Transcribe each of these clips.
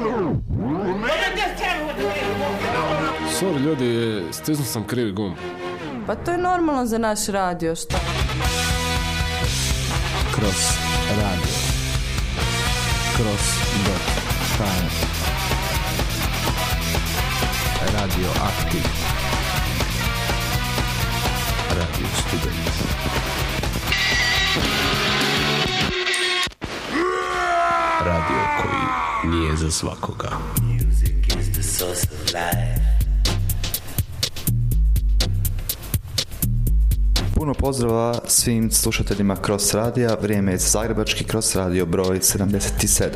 Sorry ljudi, stisnuo sam krivi gumb. Pa to je normalno za naš radio, šta? Kroz radio. Cross.hr Radio Aktiv. Radio Student. Radio koji nije za svakoga. Music is the source of life. Puno pozdrava svim slušateljima Cross radija. Vrijeme je za zagrebački Cross radio broj 77.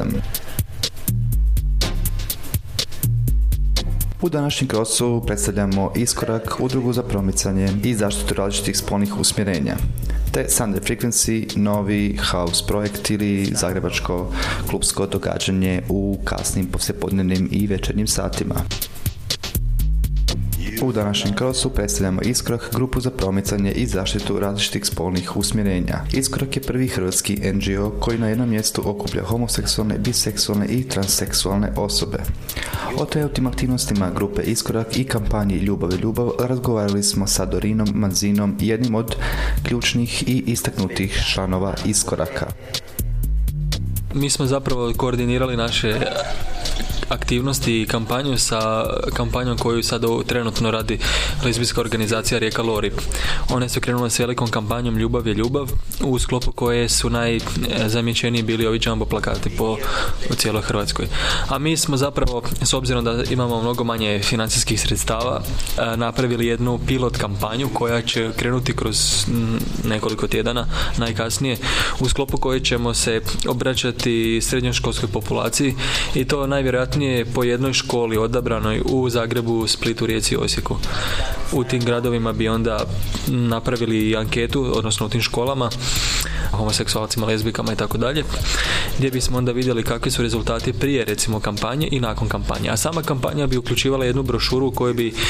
U današnjem Crossu predstavljamo Iskorak, udrugu za promicanje i zaštitu različitih spolnih usmjerenja, te Sunday Frequency, novi house projekt ili zagrebačko klubsko događanje u kasnim poslijepodnevnim i večernjim satima. U današnjem Crossu predstavljamo Iskorak, grupu za promicanje i zaštitu različitih spolnih usmjerenja. Iskorak je prvi hrvatski NGO koji na jednom mjestu okuplja homoseksualne, biseksualne i transseksualne osobe. O trenutnim aktivnostima grupe Iskorak i kampanji Ljubav je ljubav razgovarali smo sa Dorinom Manzinom, jednim od ključnih i istaknutih članova Iskoraka. Mi smo zapravo koordinirali naše aktivnosti i kampanju sa kampanjom koju sad trenutno radi lezbijska organizacija Rijeka Lori. One su krenule s velikom kampanjom Ljubav je ljubav, u sklopu koje su najzamjećeniji bili ovi jumbo plakati po cijeloj Hrvatskoj. A mi smo zapravo, s obzirom da imamo mnogo manje financijskih sredstava, napravili jednu pilot kampanju koja će krenuti kroz nekoliko tjedana najkasnije, u sklopu koje ćemo se obraćati srednjoškolskoj populaciji i to najvjerojatnije po jednoj školi odabranoj u Zagrebu, Splitu, Rijeci i Osijeku. U tim gradovima bi onda napravili anketu, odnosno u tim školama, homoseksualcima, lezbijkama i tako dalje, gdje bismo onda vidjeli kakvi su rezultati prije recimo kampanje i nakon kampanje. A sama kampanja bi uključivala jednu brošuru u kojoj bi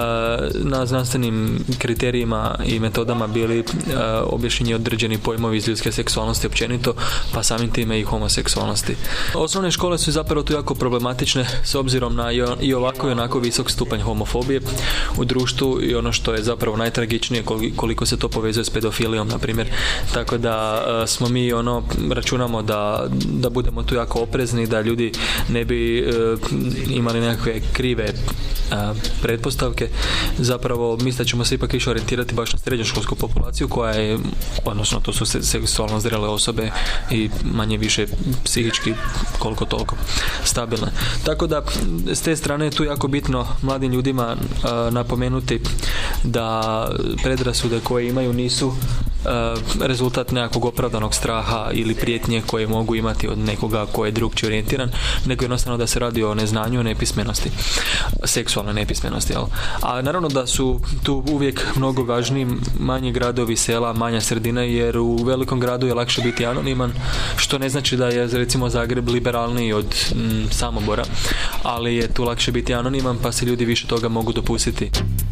na znanstvenim kriterijima i metodama bili objašnjeni određeni pojmovi iz ljudske seksualnosti općenito, pa samim time i homoseksualnosti. Osnovne škole su zapravo tu jako problematične s obzirom na i ovako i onako visok stupanj homofobije u društvu i ono što je zapravo najtragičnije koliko se to povezuje s pedofilijom, na primjer. Tako da smo mi računamo da budemo tu jako oprezni, da ljudi ne bi imali nekakve krive pretpostavke. Zapravo mislim da ćemo se ipak više orijentirati baš na srednjoškolsku populaciju koja je, odnosno to su seksualno zrele osobe i manje više psihički koliko toliko stabilne. Tako da s te strane je tu jako bitno mladim ljudima napomenuti da predrasude koje imaju nisu rezultat nekakvog opravdanog straha ili prijetnje koje mogu imati od nekoga ko je drukčije orijentiran, nego jednostavno da se radi o neznanju, nepismenosti, seksualnoj nepismenosti. Jel? A naravno da su tu uvijek mnogo važniji manji gradovi, sela, manja sredina, jer u velikom gradu je lakše biti anoniman, što ne znači da je recimo Zagreb liberalniji od Samobora, ali je tu lakše biti anoniman, pa se ljudi više toga mogu dopustiti.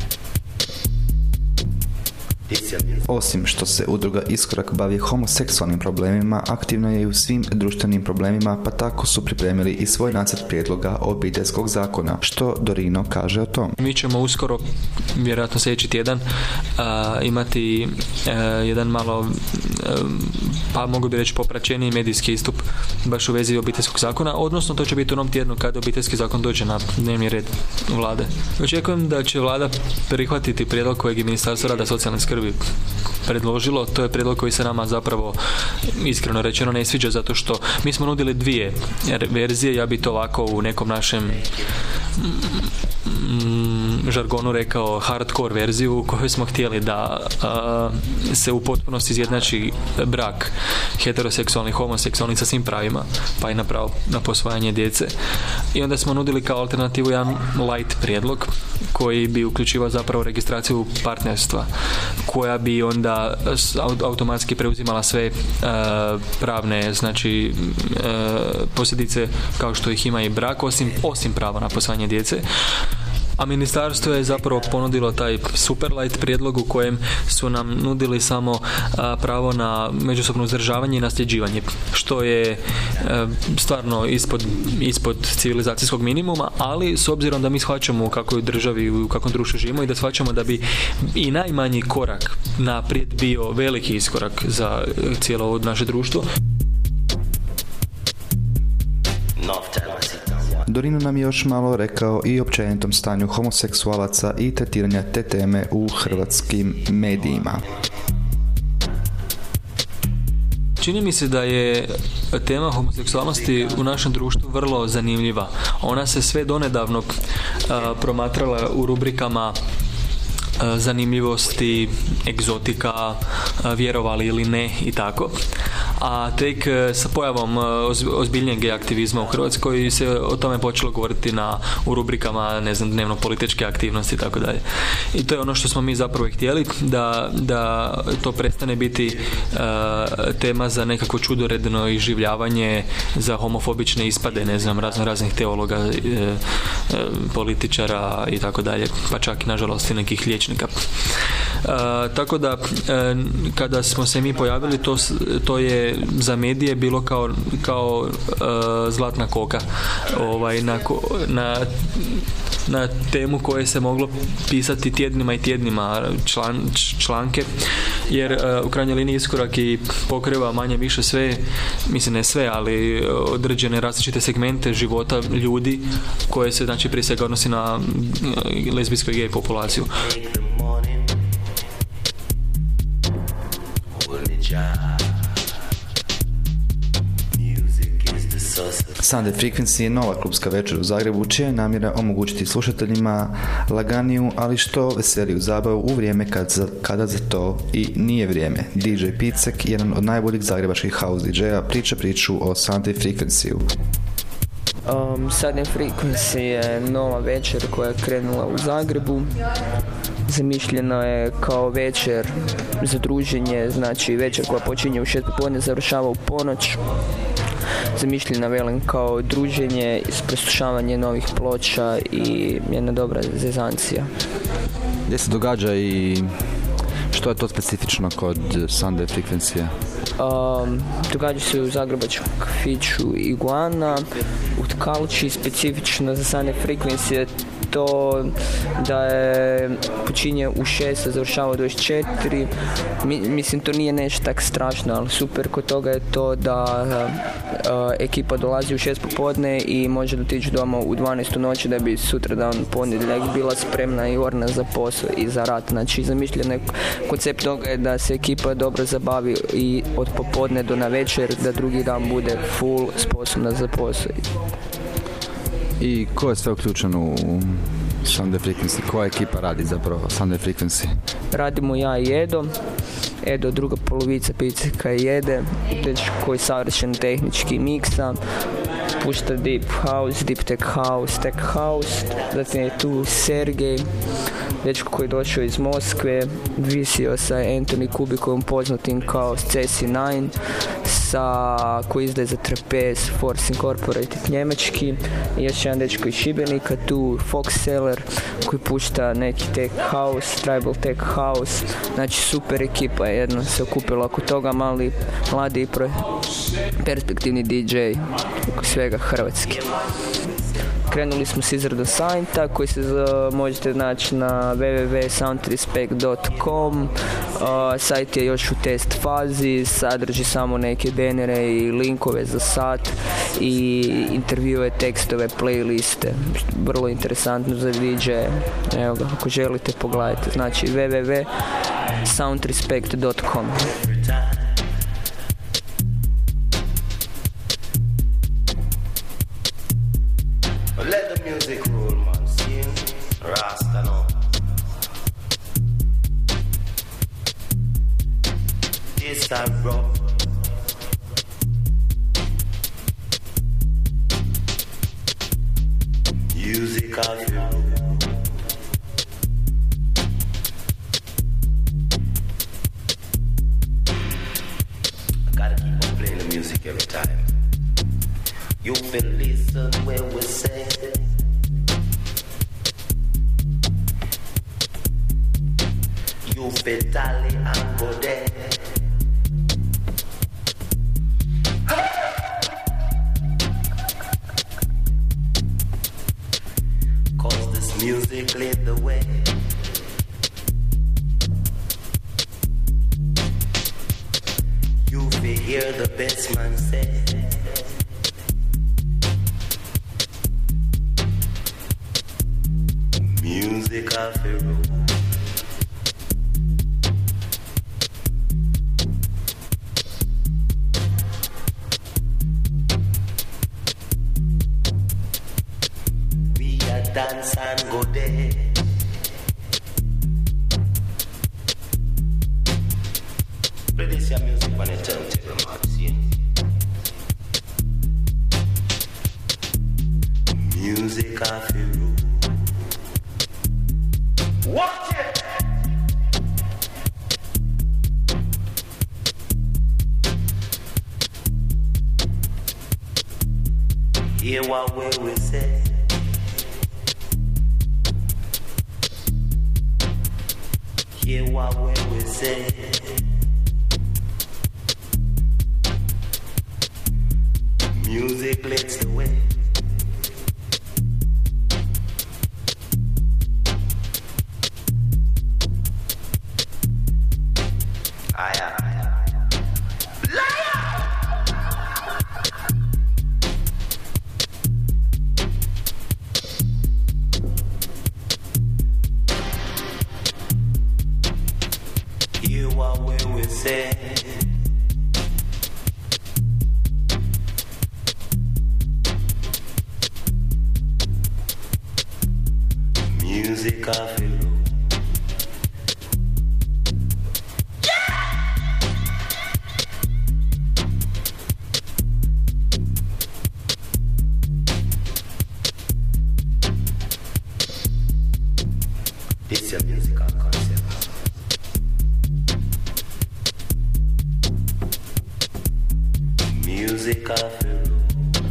Osim što se udruga Iskorak bavi homoseksualnim problemima, aktivno je i u svim društvenim problemima, pa tako su pripremili i svoj nacrt prijedloga obiteljskog zakona. Što Dorino kaže o tom? Mi ćemo uskoro, vjerojatno sljedeći tjedan, imati jedan malo, pa mogu bi reći popraćeniji medijski istup baš u vezi obiteljskog zakona, odnosno to će biti u onom tjednu kada obiteljski zakon dođe na dnevni red vlade. Očekujem da će vlada prihvatiti prijedlog kojeg je Ministarstvo rada i socijalne skrbi predložilo. To je prijedlog koji se nama zapravo iskreno rečeno ne sviđa, zato što mi smo nudili dvije verzije. Ja bi to ovako u nekom našem žargonu rekao hardcore verziju u kojoj smo htjeli da se u potpunosti izjednači brak heteroseksualni, homoseksualni sa svim pravima, pa i na pravo na posvajanje djece. I onda smo nudili kao alternativu jedan light prijedlog koji bi uključivao zapravo registraciju partnerstva, koja bi onda automatski preuzimala sve pravne, znači posljedice kao što ih ima i brak, osim prava na posvajanje djece. A ministarstvo je zapravo ponudilo taj Superlight prijedlog u kojem su nam nudili samo pravo na međusobno uzdržavanje i nasljeđivanje, što je stvarno ispod civilizacijskog minimuma, ali s obzirom da mi shvaćamo u kakvoj državi i u kakvom društvu živimo i da shvaćamo da bi i najmanji korak naprijed bio veliki iskorak za cijelo ovo naše društvo. Dorino nam je još malo rekao i općenitom stanju homoseksualaca i tretiranja te teme u hrvatskim medijima. Čini mi se da je tema homoseksualnosti u našem društvu vrlo zanimljiva. Ona se sve donedavno promatrala u rubrikama zanimljivosti, egzotika, vjerovali ili ne i tako. A tek sa pojavom ozbiljnijeg gej aktivizma u Hrvatskoj se o tome počelo govoriti u rubrikama, ne znam, dnevno političke aktivnosti i tako dalje. I to je ono što smo mi zapravo htjeli, da to prestane biti tema za nekako čudoredno iživljavanje, za homofobične ispade, ne znam, raznih teologa, političara i tako dalje, pa čak i nažalost i nekih liječnika. Tako da kada smo se mi pojavili, to je za medije bilo kao zlatna koka na temu koje se moglo pisati tjednima i tjednima članke, jer u krajnjoj liniji iskorak i pokriva manje više sve, mislim ne sve, ali određene različite segmente života ljudi koje se, znači, prije svega odnosi na lezbijsku i gej populaciju. Sunday Frequency je nova klubska večer u Zagrebu, čija je namjera omogućiti slušateljima laganiju, ali što veseliju zabavu u vrijeme kada za to i nije vrijeme. DJ Picek, jedan od najboljih zagrebačkih house DJ-a, priča priču o Sunday Frequency-u. Sunday Frequency je nova večer koja je krenula u Zagrebu. Zamišljena je kao večer za druženje, znači večer koja počinje u 6 popodne, završava u ponoć. Zamišljena, velim, kao druženje, preslušavanje novih ploča i jedna dobra zezancija. Gdje se događa i što je to specifično kod Sunday Frequency-a? Događa se u zagrebačkom kafiću Iguana, u Tkalči. Specifično za Sunday Frequency je to da je počinje u 6, a završava u 24. Mislim, to nije nešto tak strašno, ali super kod toga je to da ekipa dolazi u 6 popodne i može dotići doma u 12 noći da bi sutra dan ponedjeljak bila spremna i orna za posao i za rad. Znači, zamišljen koncept toga je da se ekipa dobro zabavi i od popodne do na večer, da drugi dan bude full sposobna za posao. I ko je sve uključeno u Sunday Frequency? Koja ekipa radi zapravo Sunday Frequency? Radimo ja i Edo, druga polovica Piceka jede, dečko koji savršen tehnički miksa, pušta deep house, deep tech house, zatim je tu Sergej, dečko koji je došao iz Moskve, visio sa Anthony Kubikom, poznatim kao CC9, koji izdaje za Trapez, Force Incorporated njemački, i još jedan dečko iz Šibenika, tu Fox Seller koji pušta neki tech house, tribal tech house, znači super ekipa jedna se okupila oko toga, mladi i perspektivni DJ svega hrvatski. Krenuli smo s izradom sajta koji se možete naći na www.soundrespect.com. Sajt je još u test fazi, sadrži samo neke benere i linkove za sat i intervjue, tekstove, playliste. Vrlo interesantno za DJ. Evo ga, ako želite pogledajte. Znači www.soundrespect.com. Let the music roll, man. See him? Rasta now. This time, bro. Music of you. I gotta keep on playing the music every time. You will listen when we say You fit tally and go there. Cause this music lead the way. You fit hear the best man say. Music of the road. We a dance and go there. Play this your music on a turntable, Maxine. Music of the road. Watch it! Hear what we say. Hear what we say. Music leads the way. Hear what we say. Music of the road. This your musical concept. Music of the road.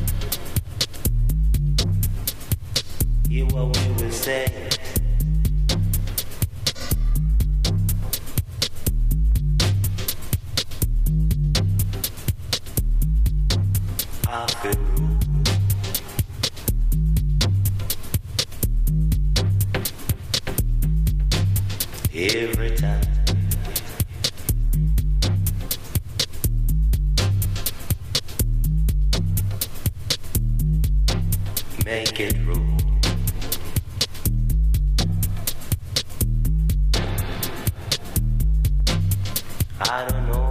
Hear what we will say. Of the road. Every time. Make it roll. I don't know.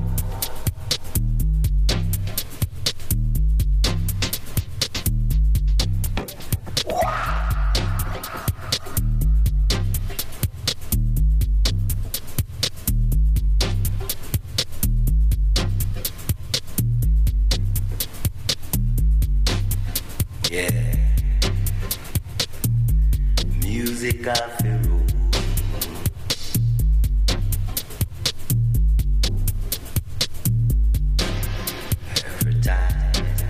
Yeah. Music of the road. Every time.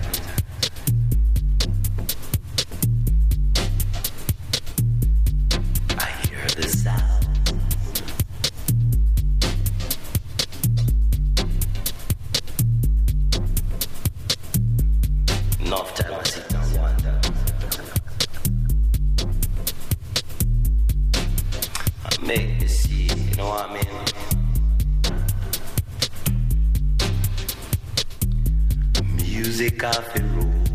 I hear the sound. Enough time I sit down and wonder. I make this see, you know what I mean? Music of the road.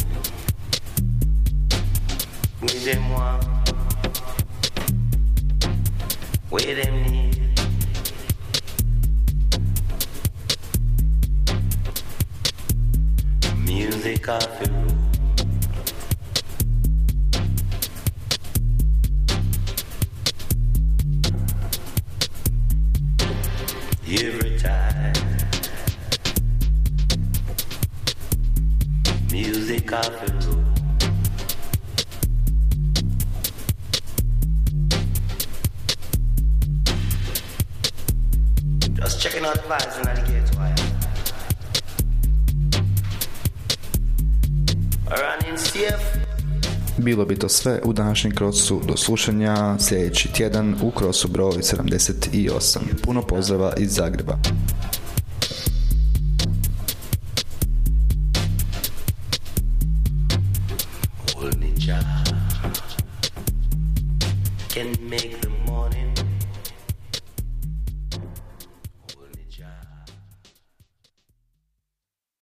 Oui, de moi. Oui, de me. Music of the road. Every time. Music of the road. Just checking out the vibes in the gateway. Running safe. Bilo bi to sve u današnjem Crossu. Do slušanja sljedeći tjedan u Crossu broj 78. Puno pozdrava iz Zagreba. Can make them